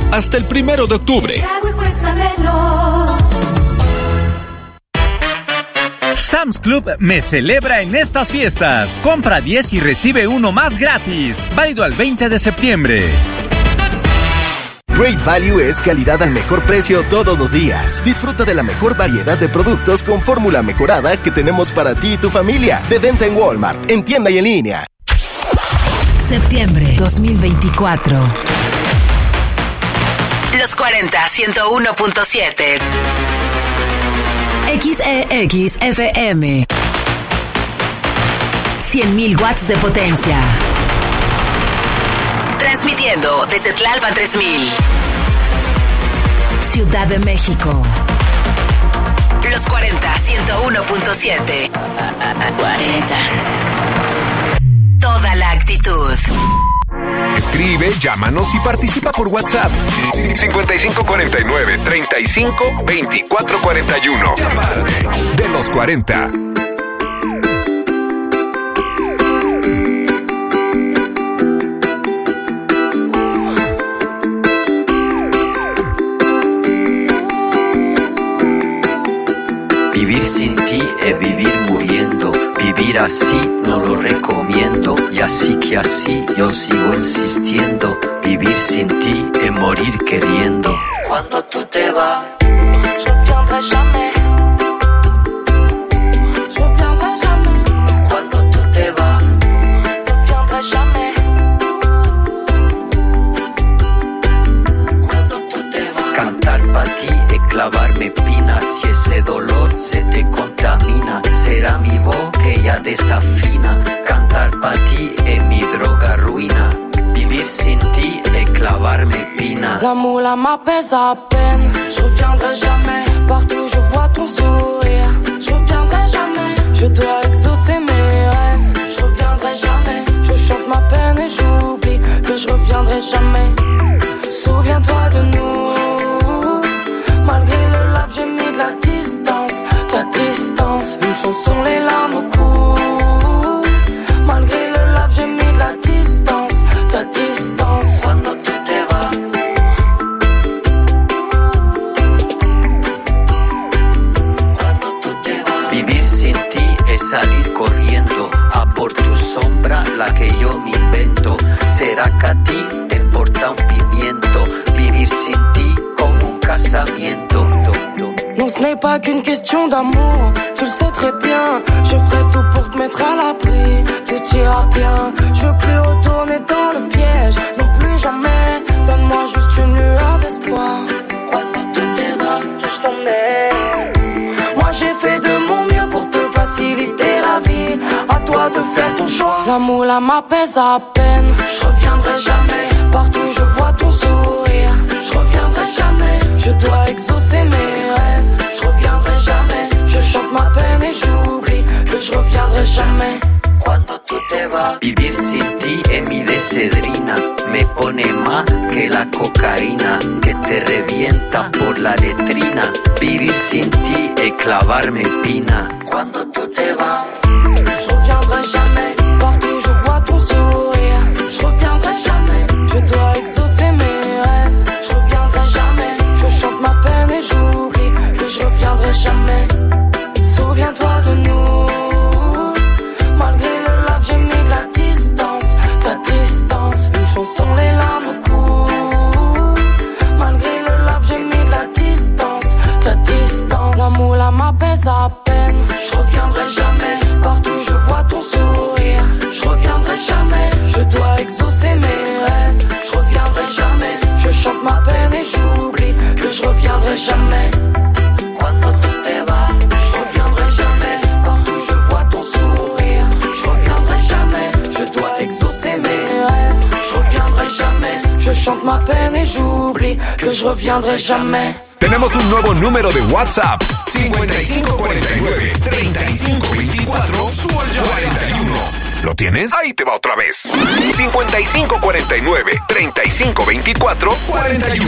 hasta el 1 de octubre. Sam's Club me celebra en estas fiestas. Compra 10 y recibe uno más gratis. Válido al 20 de septiembre. Great Value es calidad al mejor precio todos los días. Disfruta de la mejor variedad de productos con fórmula mejorada que tenemos para ti y tu familia. De venta en Walmart, en tienda y en línea. Septiembre 2024. Los 40 101.7. XEXFM. 100.000 watts de potencia. Transmitiendo desde Tlalpan 3000. Ciudad de México. Los 40 101.7. 40. Toda la actitud. Escribe, llámanos y participa por WhatsApp. 5549-352441. De los 40. Vivir sin ti es vivir muriendo. Vivir así no lo recomiendo. Y así que así yo sigo insistiendo. Vivir sin ti es morir queriendo. Cuando tú te vas, je reviendrai jamais. Je reviendrai jamais. Cuando tú te vas, je reviendrai jamais. Cuando tú te vas, cantar pa' ti es clavarme espinas. Si ese dolor se te contamina, será mi voz que ya desafina. Cantar pa' ti es mi droga ruina. Vivir sin ti es clavarme espina. L'amour là m'apaise à peine. Je reviendrai jamais. Partout je vois ton sourire. Je reviendrai jamais. Je dois exaucer mes rêves. Je reviendrai jamais. Je chante ma peine et j'oublie que je reviendrai jamais. Souviens-toi de nous. Malgré le lave, j'ai mis de la distance. Ta distance, une chanson, les larmes coulent. Malgré le lave, j'ai mis de la distance. Ta distance, cuando tú te vas. Cuando tú te vas. Vivir sin ti es salir corriendo a por tu sombra, la que yo me invento. Será que a ti te importa un pimiento. Vivir sin ti como un casamiento. Non, ce n'est pas qu'une question d'amour, tu le sais très bien. Je ferai tout pour te mettre à l'abri, tout ira bien. Je veux plus retourner dans le piège, non plus jamais. Donne-moi juste une lueur d'espoir. Cuando tú te vas, que je t'emmène. Moi j'ai fait de mon mieux pour te faciliter la vie. À toi de faire ton choix. L'amour là m'apaise à peine. Je reviendrai jamais. Partout je vois ton sourire. Je reviendrai jamais. Je dois exaucer mes rêves. Je reviendrai jamais. Je chante ma peine et j'oublie que je reviendrai jamais. Cuando tú te vas. Vivir sin ti es mi decedrina. Me pone más que la cocaína que te revienta por la letrina. Vivir sin ti es clavarme espina. Cuando tú te vas, je reviendrai jamais. Partout je vois ton sourire. Je reviendrai jamais. Je dois exaucer mes rêves. Je reviendrai jamais. Je chante ma peine et j'oublie que je reviendrai jamais. Souviens-toi de nous. Malgré le lave, j'ai mis de la distance. Ta distance, une chanson, les larmes coulent. Malgré le lave, j'ai mis de la distance. Ta distance, l'amour là m'apaise à peine. Je reviendrai jamais. Partout je vois ton sourire. Je reviendrai jamais. Je dois exaucer mes rêves. Je reviendrai jamais. Je chante ma peine et j'oublie que je reviendrai jamais. Cuando tú te vas, je reviendrai jamais. Partout je vois ton sourire. Je reviendrai jamais. Je dois exaucer mes rêves. Je reviendrai jamais. Je chante ma peine et j'oublie que je reviendrai jamais. Tenemos un nuevo número de WhatsApp. 5549-3524-41. ¿Lo tienes? Ahí te va otra vez. 5549-3524-41.